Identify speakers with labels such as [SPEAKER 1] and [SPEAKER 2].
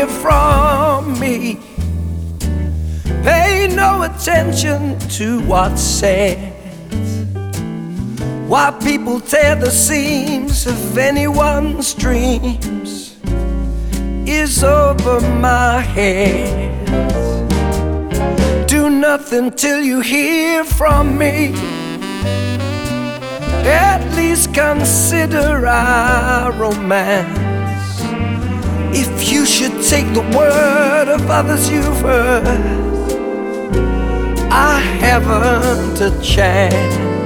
[SPEAKER 1] hear from me. Pay no attention to what's said. Why people tear the seams of anyone's dreams is over my head. Do nothing till you hear from me. At least consider our romance. If you should take the word of others you've heard, I haven't a chance.